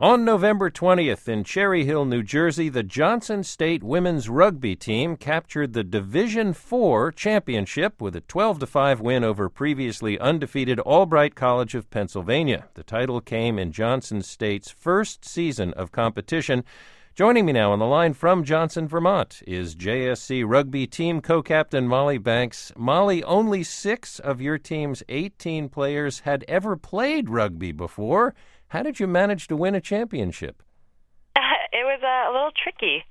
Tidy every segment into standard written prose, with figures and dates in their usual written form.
On November 20th in Cherry Hill, New Jersey, the Johnson State women's rugby team captured the Division IV championship with a 12-5 win over previously undefeated Albright College of Pennsylvania. The title came in Johnson State's first season of competition. Joining me now on the line from Johnson, Vermont, is JSC rugby team co-captain Molly Banks. Molly, only 6 of your team's 18 players had ever played rugby before. How did you manage to win a championship? It was a little tricky.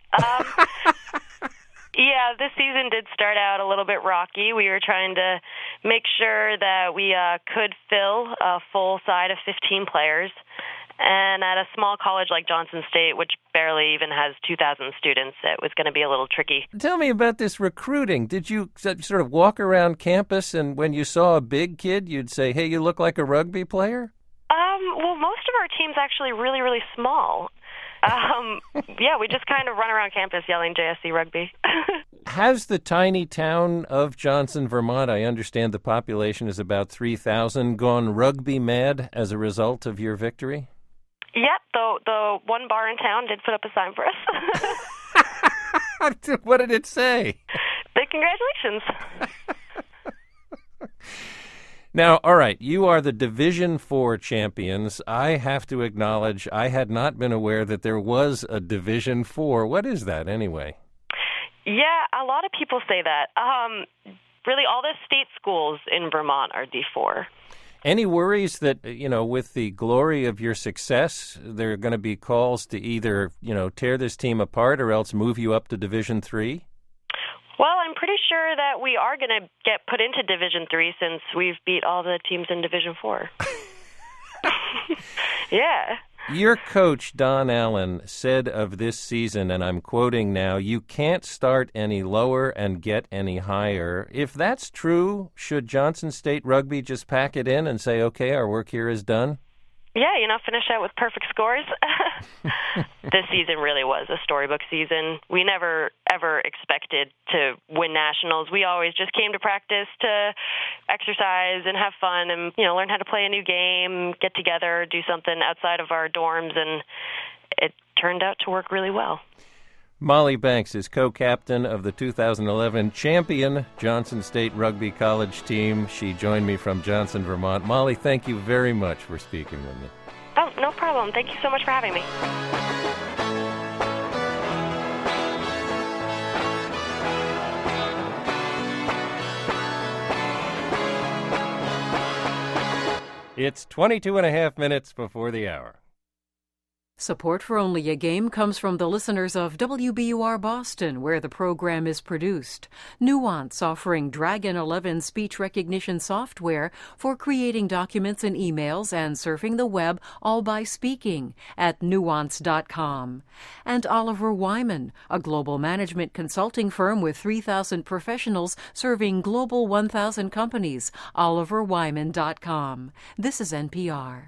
Yeah, this season did start out a little bit rocky. We were trying to make sure that we could fill a full side of 15 players. And at a small college like Johnson State, which barely even has 2,000 students, it was going to be a little tricky. Tell me about this recruiting. Did you sort of walk around campus and when you saw a big kid, you'd say, hey, you look like a rugby player? Well, most of our team's actually really, really small. Yeah, we just kind of run around campus yelling JSC rugby. Has the tiny town of Johnson, Vermont, I understand the population is about 3,000, gone rugby mad as a result of your victory? Yep, the one bar in town did put up a sign for us. What did it say? Big congratulations. Now, all right, you are the Division IV champions. I have to acknowledge I had not been aware that there was a Division IV. What is that anyway? Yeah, a lot of people say that. Really, all the state schools in Vermont are D4. Any worries that, with the glory of your success, there are going to be calls to either, tear this team apart or else move you up to Division III? Well, I'm pretty sure that we are going to get put into Division III since we've beat all the teams in Division IV. Yeah. Your coach, Don Allen, said of this season, and I'm quoting now, you can't start any lower and get any higher. If that's true, should Johnson State Rugby just pack it in and say, okay, our work here is done? Yeah, finish out with perfect scores. This season really was a storybook season. We never, ever expected to win nationals. We always just came to practice to exercise and have fun and, learn how to play a new game, get together, do something outside of our dorms, and it turned out to work really well. Molly Banks is co-captain of the 2011 champion Johnson State Rugby College team. She joined me from Johnson, Vermont. Molly, thank you very much for speaking with me. Oh, no problem. Thank you so much for having me. It's 22 and a half minutes before the hour. Support for Only a Game comes from the listeners of WBUR Boston, where the program is produced. Nuance, offering Dragon 11 speech recognition software for creating documents and emails and surfing the web, all by speaking, at nuance.com. And Oliver Wyman, a global management consulting firm with 3,000 professionals serving global 1,000 companies, oliverwyman.com. This is NPR.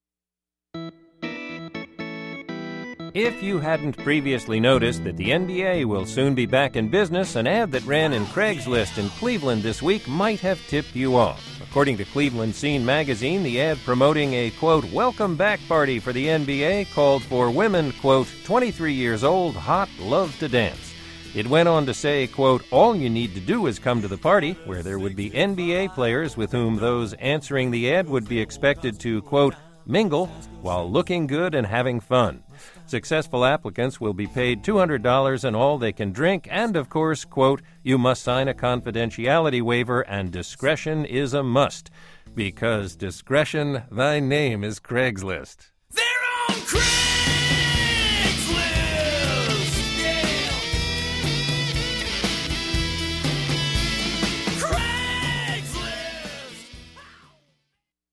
If you hadn't previously noticed that the NBA will soon be back in business, an ad that ran in Craigslist in Cleveland this week might have tipped you off. According to Cleveland Scene magazine, the ad promoting a, quote, welcome back party for the NBA called for women, quote, 23 years old, hot, love to dance. It went on to say, quote, all you need to do is come to the party, where there would be NBA players with whom those answering the ad would be expected to, quote, mingle while looking good and having fun. Successful applicants will be paid $200 and all they can drink, and of course, quote, you must sign a confidentiality waiver and discretion is a must. Because discretion, thy name is Craigslist. They're on Craigslist!